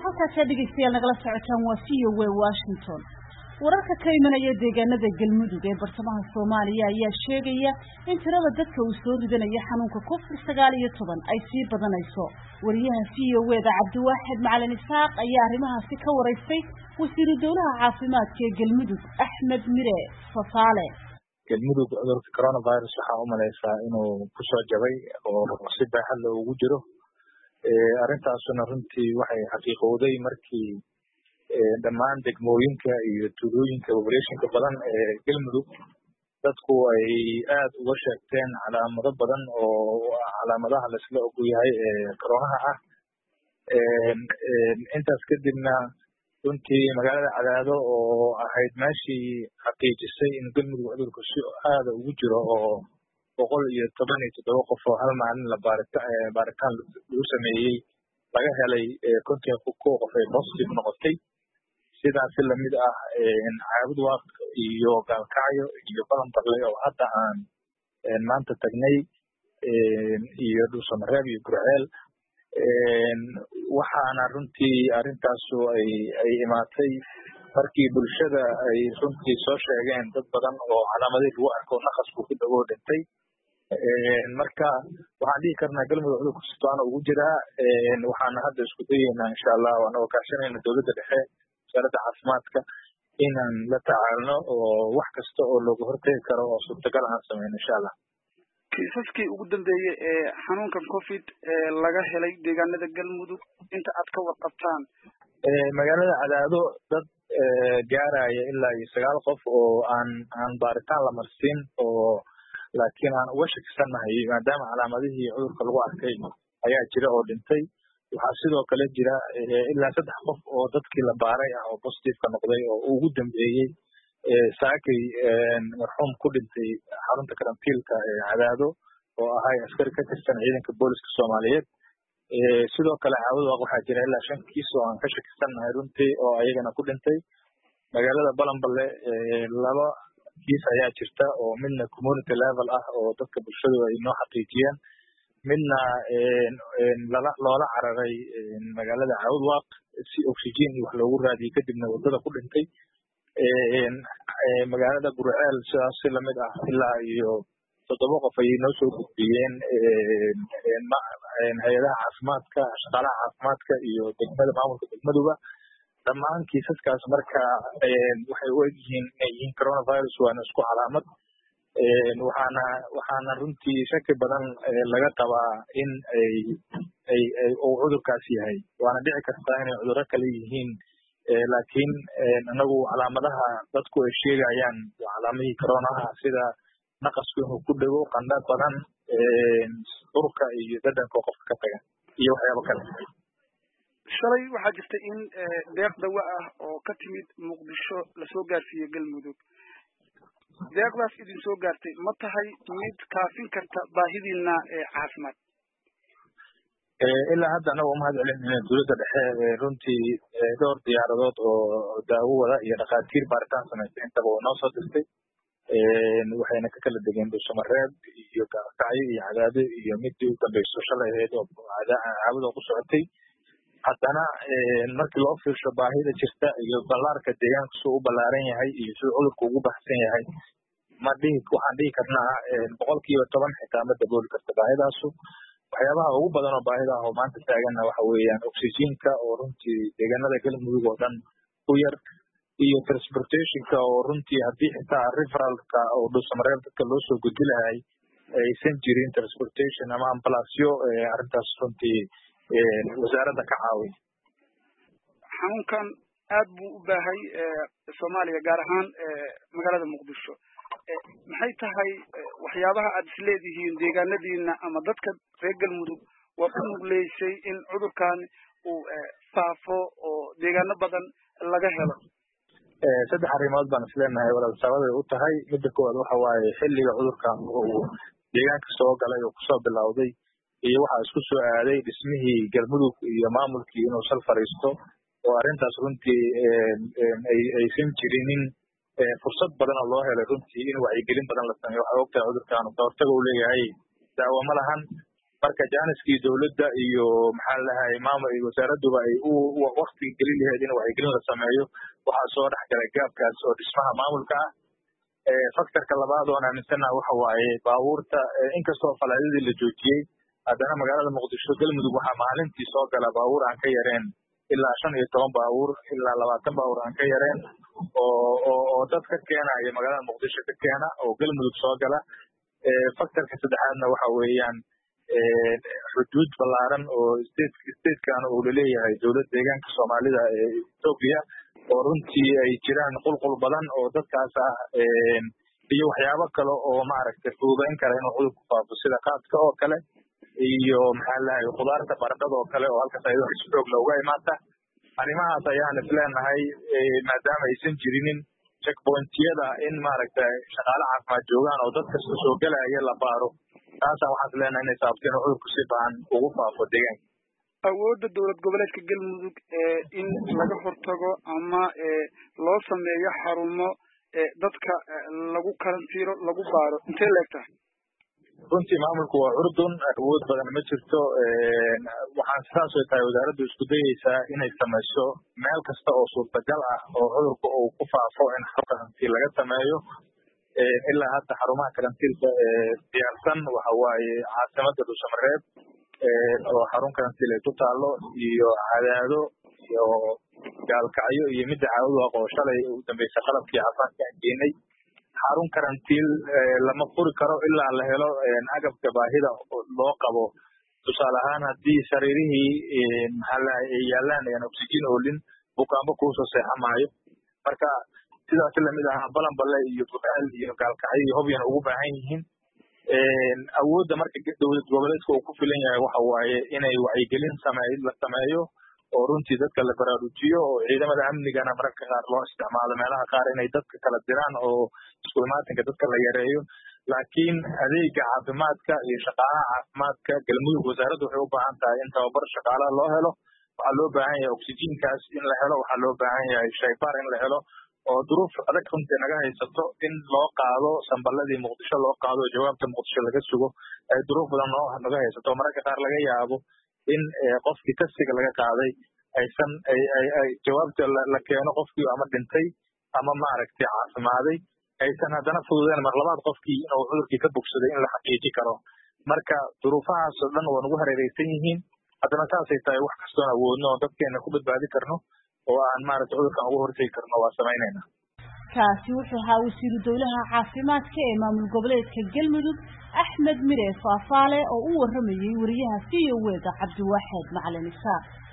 halkaas dhegeystayaal nagala socotaan waa VOA Washington. wararka ka imanaya deegaanada Galmudug ee bartamaha Soomaaliya ayaa sheegaya in tirada dadka uu soo ridanaya xanuunka COVID-19 ay sii badanayso. wariyaha VOA-da Cabdiwaaxid Macalin Isaaq ayaa arrimahaasi ka wareystay wasiir dowlaha caafimaadka ee Galmudug Axmed Mire Fasaale. Galmudug cudurka coronavirus waxa uu maleeyaa inuu ku soo jabay oo si baaxad leh ugu jiro. arrintaasuna runtii waxay xaqiiqowday markii dhammaan degmooyinka iyo tuulooyinka populationka badan ee Galmudug dadku ay aad uga sheegteen calaamado badan oo calaamadaha la isla og yahay ee corona ah. intaas kadibna runtii magaalada Cadaado oo ahayd meeshii xaqiijisay in Galmudug cudurku si aad ugu jiro oo 117 qof oo hal maalin la baaritaan lagu sameeyay laga helay konton qof ay positive noqotay. sidaas la mid ah Caabudwaaq iyo Gaalkacyo iyo Balanbaqle oo hadda aan maanta tagnay iyo Dhuusamareeb iyo Gurceel. waxaana runtii arrintaas ay imaatay markii bulshada ay runtii soo sheegeen dad badan oo calaamadii lagu arko naqasku ku dhawo dhintay. marka waxaan dhihi karnaa Galmudug cudurku si toona ugu jiraa. waxaana hadda isku dayeynaa insha Allah anagoo kaashanayna dowladda dhexe wasaaradda caafimaadka inaan la tacaalno oo wax kasta oo looga hortagi karo oo suurtagal aan sameyno insha Allah. kiisaskii ugu dambeeyay ee xanuunkan COVID laga helay deegaanada Galmudug inta aad ka warqabtaan magaalada Cadaado dad gaaraya ilaa 9 qof oo aan baaritaan la marsiin oo laakiin aan uga shakisanahay maadaama calaamadihii cudurka lagu arkay ayaa jira oo dhintay. waxaa sidoo kale jira ilaa 3 qof oo dadkii la baaray ah oo positive ka noqday oo ugu dambeeyay saakay marxuum ku dhintay xarunta karantiilka ee Cadaado oo ahay askari ka tirsan ciidanka booliska Soomaaliyeed. sidoo kale Caabudwaaq waxaa jira ilaa 5 kiis oo aan ka shakisanahay runtii oo ayagana ku dhintay. magaalada Balanbaqle 2 kiis ayaa jirta oo midna community level ah oo dadka bulshadu ay noo xaqiijiyeen, midna loola cararay magaalada Caabudwaaq si oxygen wax loogu raadiyay kadibna wadada ku dhintay. magaalada Gurceel sidaas la mid ah ilaa iyo 7 qof ay noo soo gudbiyeen hay'adaha caafimaadka, shaqaalaha caafimaadka iyo degmada maamulka degmaduba. dhammaan kiisaskaas marka waxay u yihiin coronavirus waana isku calaamad. waxaana runtii shaki badan laga qabaa in uu cudurkaas yahay. waana dhici kartaa inay cudurro kale yihiin laakiin anagu calaamadaha dadku ay sheegayaan waa calaamadihii coronaha sida naqasku inuu ku dhago, qandho badan, urka iyo dhadhanka qofka ka taga iyo waxyaabo kale. shalay waxaa jirta in deeq dawa ah oo ka timid Muqdisho la soo gaarsiiyay Galmudug. deeqdaas idin soo gaartay ma tahay mid kaafin karta baahidiina caafimaad? ilaa hadda anagu mahad celinayna dowladda dhexe runtii dhowr diyaaradood oo daawo wada iyo dhakhaatiir baaritaan samaysay intaba way noo soo dirtay. waxayna ka kala degeen Dhuusamareeb iyo Gaalkacyo iyo Cadaado iyo midii u dambayso shalay ahayd oo Caabudwaaq ku socotay. haddana markii loo fiirsho baahida jirta iyo ballaarka deegaanka soo u ballaaran yahay iyo sida cudurku ugu baxsan yahay waxaan dhihi karnaa 10% xitaa ma dabooli karta baahidaasu. waxyaabaha ugu badan oo baahida ah oo maanta taaganna waxa weeyaan oxygen-ka oo runtii deegaanada Galmudug oo dhan ku yar, iyo transportation-ka oo runtii haddii xitaa referral-ka oo Dhuusamareeb dadka loo soo gudbi lahay aysan jirin transportation ama ambalaasyo arrintaas runtii wasaaradda ka caawiya. xanuunkan aad buu u baahay Soomaaliya gaar ahaan magaalada Muqdisho. maxay tahay waxyaabaha aad isleedihiin deegaanadiina ama dadka reer Galmudug waa ku nugleysay in cudurkan uu faafo oo deegaano badan laga helo? 3 arrimood baan isleenahay walaal sababay u tahay. midda koowaad waxa waaye xilliga cudurkan uu deegaanka soo galay oo kusoo bilowday iyo waxaa isku soo aaday dhismihii Galmudug iyo maamulkii inuu sal fariisto oo arrintaas runtii aysan jirinin fursad badan oo loo helay runtii in wacyigelin badan la sameeyo. waxaa ogtahay cudurkan kahortaga uu leeyahay daawo ma lahan, marka jaaniskii dawladda iyo maxaa lahaay maamul iyo wasaaradduba ay waqti gelin lahayd in wacyigelin la sameeyo waxaa soo dhex galay gaabkaas oo dhismaha maamulka ah faktorka labaad oon aaminsanaha waxa waaye baabuurta inkastoo falaadidii la joojiyey haddana magaalada muqdisho galmudug waxaa maalintii soo gala baabuur aan ka yareen ilaa 15 baabuur ilaa 20 baabuur aan ka yareen oo dad ka keenaya magaalada muqdisho ka keena oo galmudug soo gala faktorka saddexaadna waxa weeyaan xuduud ballaaran oo statekan uu leeyahay dowladda deegaanka Soomaalida ee Ethiopia oo runtii ay jiraan qulqul badan oo dadkaas ah iyo waxyaabo kale oo maaragtay fududeyn kara inuu cudurku faafo sida qaadka oo kale iyo maxaa lahaay khudaarta baradhada oo kale oo halkaas ay wax xoog looga imaata arrimahaas ayaan isleenahay maadaama aysan jirinin checkpointyada in maaragtay shaqaale caafimaad joogaan oo dadka soo galaya la baaro taasaan waxaan isleenahay inay sababto inuu cudurku si ba'an ugu faafo deegaanka awoodda dowlad goboleedka galmudug in laga hortago ama loo sameeyo xarumo dadka lagu karantiiro lagu baaro intee leegtahay runtii maamulku waa curdun awood badan ma jirto waxaan saas oo tahay wasaaraddu isku dayeysaa inay samayso meel kasta oo suurtagal ah oo cudurku uu ku faafo in karantiil laga sameeyo ilaa hadda xarumaha karantiilka diyaarsan waxa waaye caasimadda Dhuusamareeb oo xarun karantiil ay ku taalo iyo Cadaado iyo Gaalkacyo iyo midda Caawad oo shalay u dambeysay qalabkii caafimaadka keenay xarun karantiil lama furi karo ilaa la helo agabka baahida loo qabo tusaale ahaan haddii sariirihii maxaa la yaalaan oxygen oolin bukaanba ku soo seexamaayo marka sidaas lamid ah balanballe iyo Bucaal iyo Gaalkacyo iyo Hobyan ugu baahan yihiin awoodda marka dowlad goboleedka uu ku filan yahay waxa waaye inay wacyigelin sameeyo oo runtii dadka la baraarujiyo oo ciidamada amnigana mararka qaar loo isticmaalo meelaha qaar inay dadka kala diraan oo isku imaatinka dadka la yareeyo laakiin adeega caafimaadka iyo shaqaalaha caafimaadka galmudug wasaaraddu waxay u baahan tahay in tababar shaqaalaha loo helo waxaa loo baahan yahay oxygenkaas in la helo waxaa loo baahan yahay shaybaar in la helo oo duruuf adag runtii naga haysato in loo qaado samballadii muqdisho loo qaado jawaabta muqdisho laga sugo ay duruuf badan naga haysato mararka qaar laga yaabo in qofkii testiga laga qaaday aysan ay jawaabta la keeno qofkii ama dhintay ama maaragtay caafimaaday aysan haddana fududeen mar labaad qofkii inuu cudurkii ka bogsaday in la xaqiiji karo marka duruufahaas oo dhan waa nagu hareeraysan yihiin haddana saasay tahay wax kastoon awoodno oo dadkeena ku badbaadi karno oo aan maaragtay cudurkan uga hortegi karno waa samaynayna kaasi wuxuu ahaa wasiiru dowlaha caafimaadka ee maamul goboleedka galmudug Axmed Mire Faafaale oo u waramayay wariyaha VOA Cabdiwaaxid Macalin Isaaq